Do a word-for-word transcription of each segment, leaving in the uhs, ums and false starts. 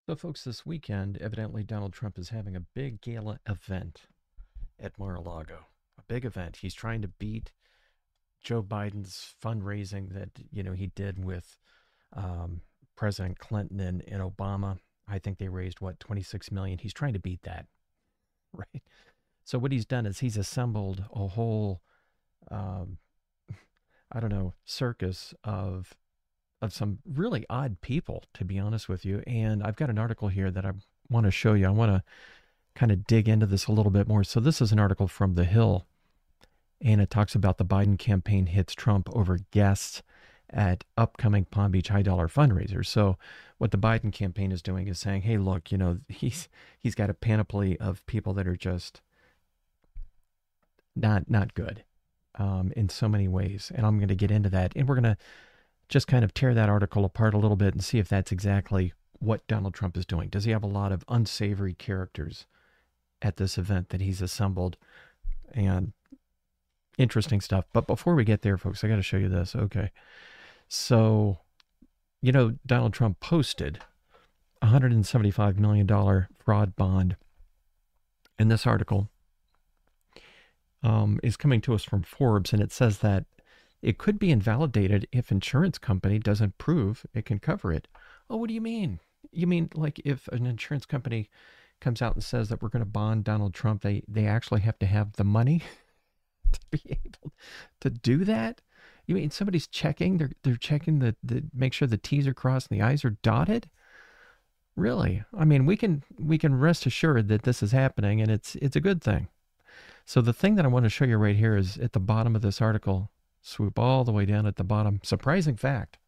So, folks, this weekend, evidently Donald Trump is having a big gala event at Mar a Lago. A big event. He's trying to beat Joe Biden's fundraising that, you know, he did with um, President Clinton and, and Obama. I think they raised, what, twenty-six million dollars. He's trying to beat that, right? So, what he's done is he's assembled a whole, um, I don't know, circus of of some really odd people, to be honest with you. And I've got an article here that I want to show you. I want to kind of dig into this a little bit more. So this is an article from The Hill, and it talks about the Biden campaign hits Trump over guests at upcoming Palm Beach high dollar fundraisers. So what the Biden campaign is doing is saying, hey, look, you know, he's he's got a panoply of people that are just not not good um, in so many ways. And I'm going to get into that. And we're going to just kind of tear that article apart a little bit and see if that's exactly what Donald Trump is doing. Does he have a lot of unsavory characters at this event that he's assembled? And interesting stuff. But before we get there, folks, I got to show you this. Okay. So, you know, Donald Trump posted a one hundred seventy-five million dollars fraud bond. And this article um, is coming to us from Forbes, and it says that it could be invalidated if insurance company doesn't prove it can cover it. Oh, what do you mean? You mean like if an insurance company comes out and says that we're going to bond Donald Trump, they they actually have to have the money to be able to do that? You mean somebody's checking? They're they're checking the, the make sure the T's are crossed and the I's are dotted? Really? I mean, we can we can rest assured that this is happening, and it's it's a good thing. So the thing that I want to show you right here is at the bottom of this article. Swoop all the way down at the bottom. Surprising fact.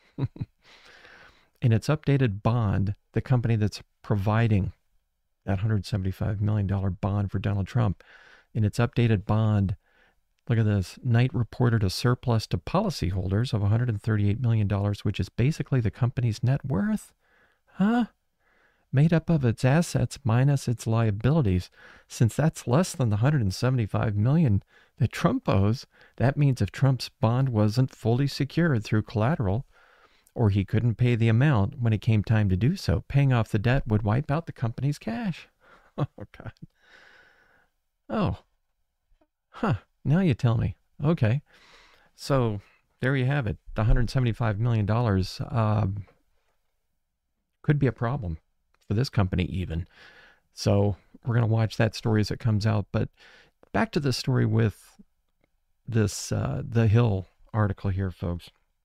In its updated bond, the company that's providing that one hundred seventy-five million dollars bond for Donald Trump, in its updated bond, look at this, Knight reported a surplus to policyholders of one hundred thirty-eight million dollars, which is basically the company's net worth. Huh? Made up of its assets minus its liabilities. Since that's less than the one hundred seventy-five million dollars that Trump owes, that means if Trump's bond wasn't fully secured through collateral, or he couldn't pay the amount when it came time to do so, paying off the debt would wipe out the company's cash. Oh, God. Oh. Huh. Now you tell me. Okay. So there you have it. The one hundred seventy-five million dollars uh, could be a problem for this company even. So we're going to watch that story as it comes out. But back to the story with this uh, The Hill article here, folks.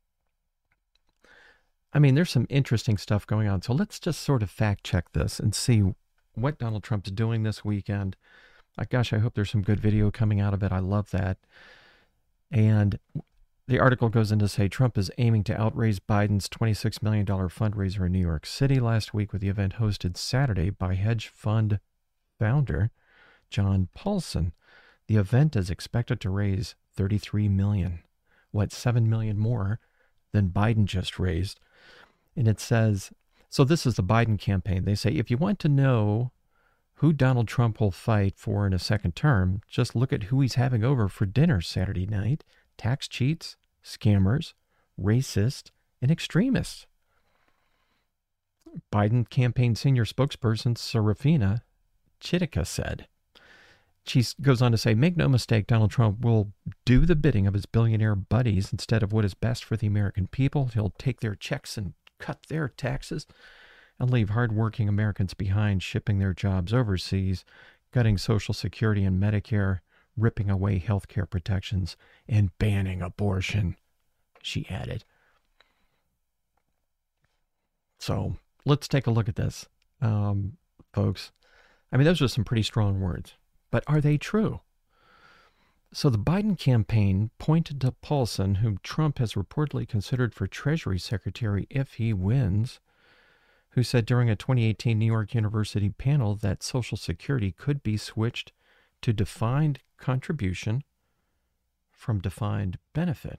I mean, there's some interesting stuff going on. So let's just sort of fact check this and see what Donald Trump's doing this weekend. Like, gosh, I hope there's some good video coming out of it. I love that. And the article goes in to say Trump is aiming to outraise Biden's twenty-six million dollars fundraiser in New York City last week with the event hosted Saturday by hedge fund founder John Paulson. The event is expected to raise thirty-three million dollars, what, seven million dollars more than Biden just raised. And it says, so this is the Biden campaign. They say, if you want to know who Donald Trump will fight for in a second term, just look at who he's having over for dinner Saturday night. Tax cheats, scammers, racists, and extremists. Biden campaign senior spokesperson Serafina Chitica said. She goes on to say, make no mistake, Donald Trump will do the bidding of his billionaire buddies instead of what is best for the American people. He'll take their checks and cut their taxes and leave hardworking Americans behind, shipping their jobs overseas, cutting Social Security and Medicare, ripping away health care protections, and banning abortion, she added. So let's take a look at this, um, folks. I mean, those are some pretty strong words. But are they true? So the Biden campaign pointed to Paulson, whom Trump has reportedly considered for Treasury Secretary if he wins, who said during a twenty eighteen New York University panel that Social Security could be switched to defined contribution from defined benefit.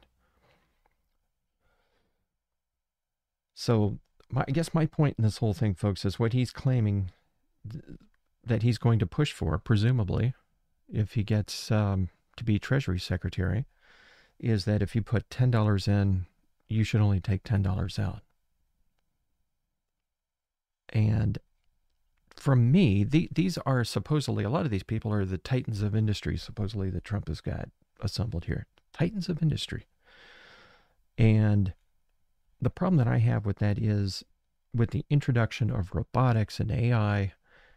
So my, I guess my point in this whole thing, folks, is what he's claiming th- that he's going to push for, presumably, if he gets um, to be Treasury Secretary, is that if you put ten dollars in, you should only take ten dollars out. And from me, the, these are supposedly, a lot of these people are the titans of industry, supposedly, that Trump has got assembled here. Titans of industry. And the problem that I have with that is with the introduction of robotics and A I,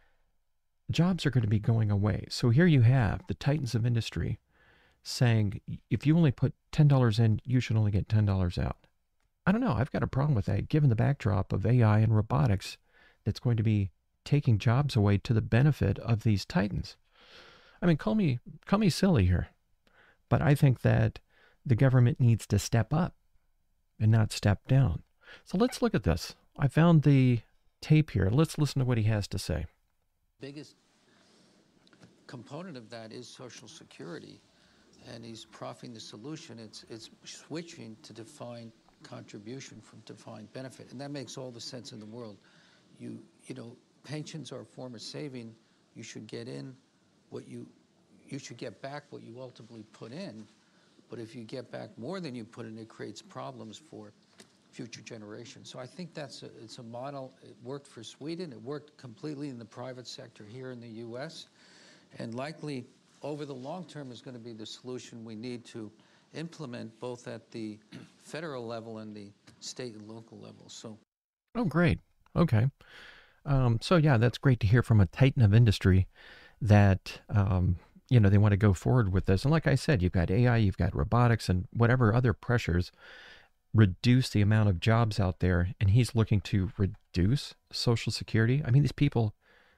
jobs are going to be going away. So here you have the titans of industry saying, if you only put ten dollars in, you should only get ten dollars out. I don't know. I've got a problem with that, given the backdrop of A I and robotics that's going to be taking jobs away to the benefit of these titans. I mean, call me call me silly here, but I think that the government needs to step up and not step down. So let's look at this. I found the tape here. Let's listen to what he has to say. Biggest component of that is Social Security, and he's proffering the solution. It's it's switching to defined contribution from defined benefit, and that makes all the sense in the world. You you know, pensions are a form of saving. You should get in what you you should get back what you ultimately put in. But if you get back more than you put in, it creates problems for future generations. So I think that's a, it's a model. It worked for Sweden. It worked completely in the private sector here in the U S, and likely over the long term is going to be the solution we need to implement both at the federal level and the state and local level. So, oh, great. Okay. Um, so yeah, that's great to hear from a titan of industry that, um, you know, they want to go forward with this. And like I said, you've got A I, you've got robotics, and whatever other pressures reduce the amount of jobs out there. And he's looking to reduce Social Security. I mean, these people,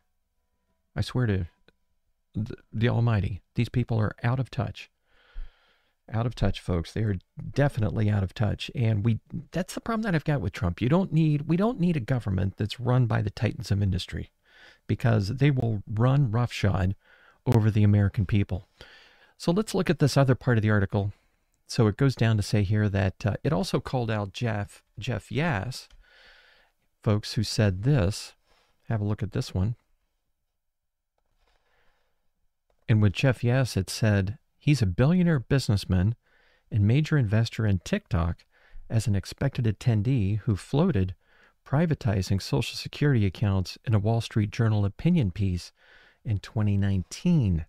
I swear to the, the Almighty, these people are out of touch. Out of touch, folks. They are definitely out of touch. And we that's the problem that I've got with Trump. You don't need we don't need a government that's run by the titans of industry, because they will run roughshod over the American people. So let's look at this other part of the article. So it goes down to say here that uh, it also called out Jeff Jeff Yass, folks, who said this. Have a look at this one. And with Jeff Yass, it said, he's a billionaire businessman and major investor in TikTok as an expected attendee who floated privatizing Social Security accounts in a Wall Street Journal opinion piece in twenty nineteen.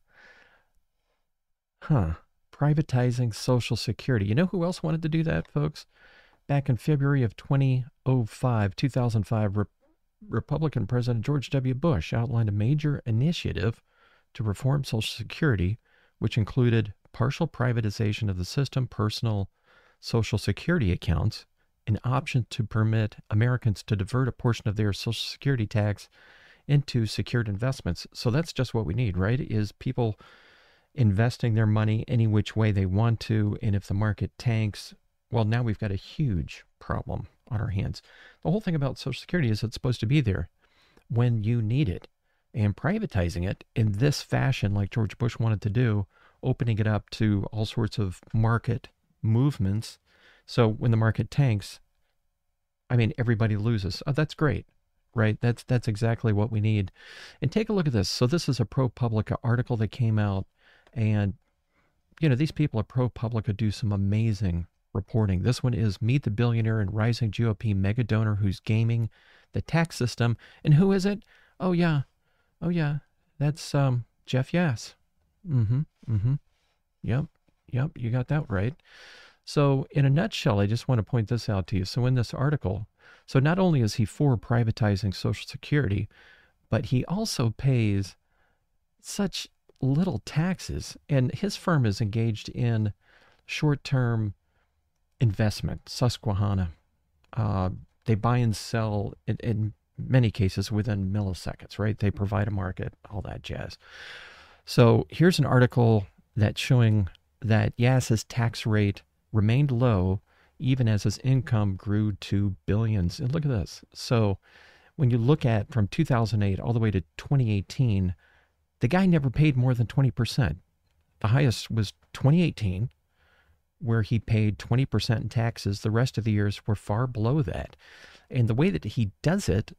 Huh. Privatizing Social Security. You know who else wanted to do that, folks? Back in February of two thousand five, Re- Republican President George W. Bush outlined a major initiative to reform Social Security, which included partial privatization of the system, personal Social Security accounts, an option to permit Americans to divert a portion of their Social Security tax into secured investments. So that's just what we need, right? Is people investing their money any which way they want to. And if the market tanks, well, now we've got a huge problem on our hands. The whole thing about Social Security is it's supposed to be there when you need it. And privatizing it in this fashion, like George Bush wanted to do, opening it up to all sorts of market movements. So when the market tanks, I mean, everybody loses. Oh, that's great, right? That's that's exactly what we need. And take a look at this. So this is a ProPublica article that came out, and you know, these people at ProPublica do some amazing reporting. This one is Meet the Billionaire and Rising G O P Mega Donor Who's Gaming the Tax System. And who is it? Oh yeah, oh yeah, that's um, Jeff Yass. Mm-hmm, mm-hmm. Yep, yep, you got that right. So in a nutshell, I just want to point this out to you. So in this article, so not only is he for privatizing Social Security, but he also pays such little taxes. And his firm is engaged in short-term investment, Susquehanna. Uh, they buy and sell in, in many cases within milliseconds, right? They provide a market, all that jazz. So here's an article that's showing that Yass's tax rate remained low even as his income grew to billions. And look at this. So when you look at from two thousand eight all the way to twenty eighteen, the guy never paid more than twenty percent. The highest was twenty eighteen, where he paid twenty percent in taxes. The rest of the years were far below that. And the way that he does it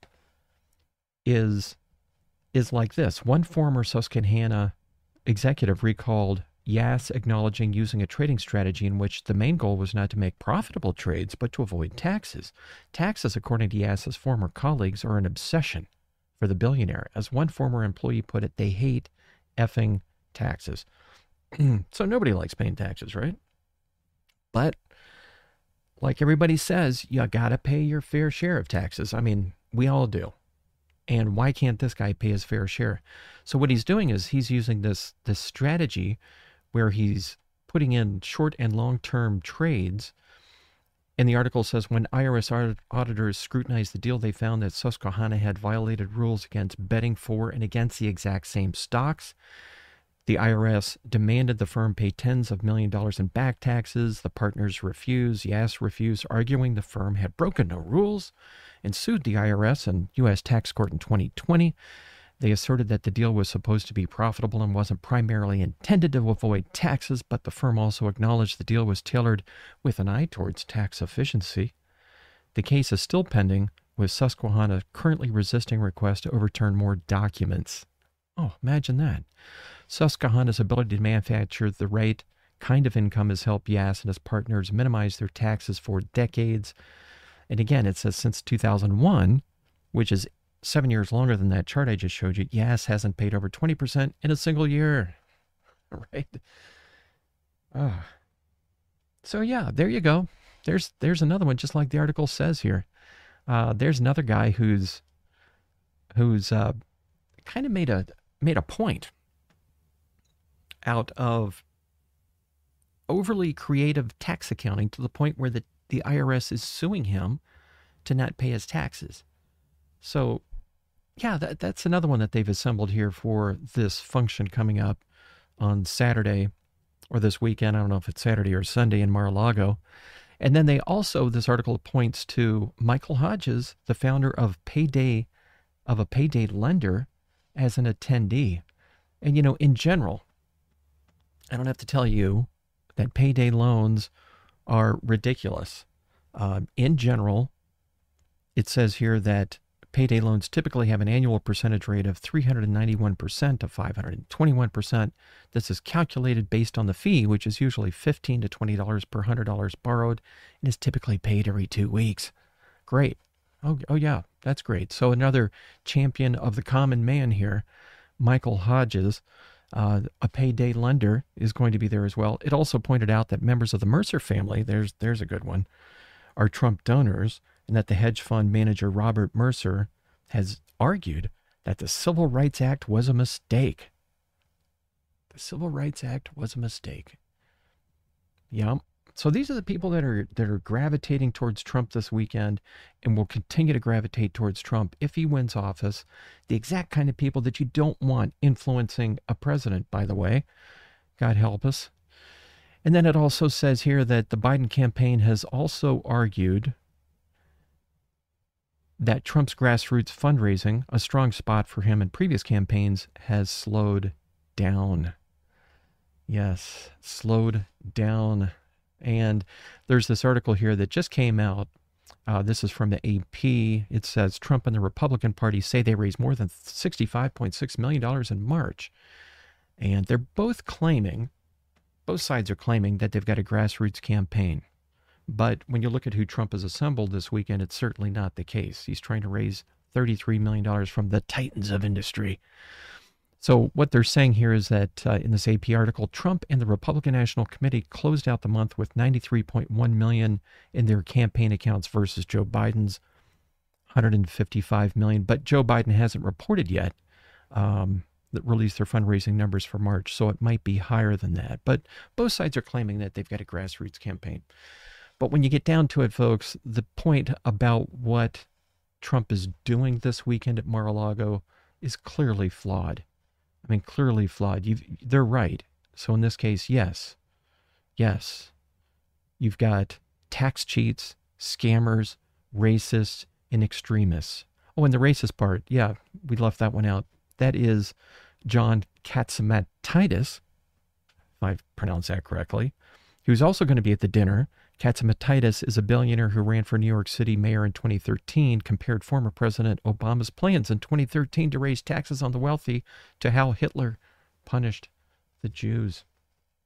is, is like this. One former Susquehanna executive recalled Yass acknowledging using a trading strategy in which the main goal was not to make profitable trades, but to avoid taxes. Taxes, according to Yass's former colleagues, are an obsession for the billionaire. As one former employee put it, they hate effing taxes. So nobody likes paying taxes, right? But like everybody says, you got to pay your fair share of taxes. I mean, we all do. And why can't this guy pay his fair share? So what he's doing is he's using this this strategy where he's putting in short and long-term trades. And the article says when I R S auditors scrutinized the deal, they found that Susquehanna had violated rules against betting for and against the exact same stocks. The I R S demanded the firm pay tens of million dollars in back taxes. The partners refused. Yass refused, arguing the firm had broken no rules, and sued the I R S and U S tax court in twenty twenty. They asserted that the deal was supposed to be profitable and wasn't primarily intended to avoid taxes, but the firm also acknowledged the deal was tailored with an eye towards tax efficiency. The case is still pending, with Susquehanna currently resisting requests to overturn more documents. Oh, imagine that. Susquehanna's ability to manufacture the right kind of income has helped Yass and his partners minimize their taxes for decades. And again, it says since two thousand one, which is seven years longer than that chart I just showed you, Yass hasn't paid over twenty percent in a single year. Right? Oh. So yeah, there you go. There's there's another one, just like the article says here. Uh, there's another guy who's who's uh, kind of made a made a point out of overly creative tax accounting to the point where the, the I R S is suing him to not pay his taxes. So, yeah, that, that's another one that they've assembled here for this function coming up on Saturday or this weekend. I don't know if it's Saturday or Sunday in Mar-a-Lago. And then they also, this article points to Michael Hodges, the founder of Payday, of a Payday lender, as an attendee. And, you know, in general, I don't have to tell you that payday loans are ridiculous. Uh, in general, it says here that payday loans typically have an annual percentage rate of three hundred ninety-one percent to five hundred twenty-one percent. This is calculated based on the fee, which is usually fifteen to twenty dollars per one hundred dollars borrowed, and is typically paid every two weeks. Great. Oh, oh yeah, that's great. So another champion of the common man here, Michael Hodges, uh, a payday lender, is going to be there as well. It also pointed out that members of the Mercer family, there's there's a good one, are Trump donors, and that the hedge fund manager Robert Mercer has argued that the Civil Rights Act was a mistake. The Civil Rights Act was a mistake. Yeah. So these are the people that are that are gravitating towards Trump this weekend and will continue to gravitate towards Trump if he wins office. The exact kind of people that you don't want influencing a president, by the way. God help us. And then it also says here that the Biden campaign has also argued that Trump's grassroots fundraising, a strong spot for him in previous campaigns, has slowed down. Yes, slowed down. And there's this article here that just came out. Uh, this is from the A P. It says Trump and the Republican Party say they raised more than sixty-five point six million dollars in March. And they're both claiming, both sides are claiming that they've got a grassroots campaign. But when you look at who Trump has assembled this weekend, it's certainly not the case. He's trying to raise thirty-three million dollars from the titans of industry. So what they're saying here is that uh, in this A P article, Trump and the Republican National Committee closed out the month with ninety-three point one million dollars in their campaign accounts versus Joe Biden's one hundred fifty-five million dollars. But Joe Biden hasn't reported yet um, that released their fundraising numbers for March, so it might be higher than that. But both sides are claiming that they've got a grassroots campaign. But when you get down to it, folks, the point about what Trump is doing this weekend at Mar-a-Lago is clearly flawed. I mean, clearly flawed. You've, they're right. So in this case, yes, yes, you've got tax cheats, scammers, racists, and extremists. Oh, and the racist part, yeah, we left that one out. That is John Catsimatidis, if I pronounced that correctly, who's also going to be at the dinner. Catsimatidis is a billionaire who ran for New York City mayor in twenty thirteen, compared former President Obama's plans in twenty thirteen to raise taxes on the wealthy to how Hitler punished the Jews.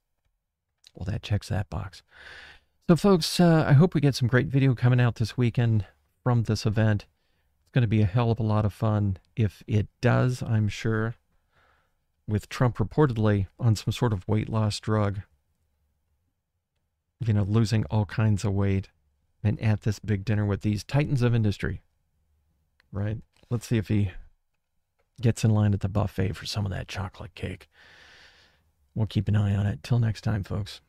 Well, that checks that box. So, folks, uh, I hope we get some great video coming out this weekend from this event. It's going to be a hell of a lot of fun. If it does, I'm sure, with Trump reportedly on some sort of weight loss drug, you know, losing all kinds of weight, and at this big dinner with these titans of industry, right? Let's see if he gets in line at the buffet for some of that chocolate cake. We'll keep an eye on it. Till next time, folks.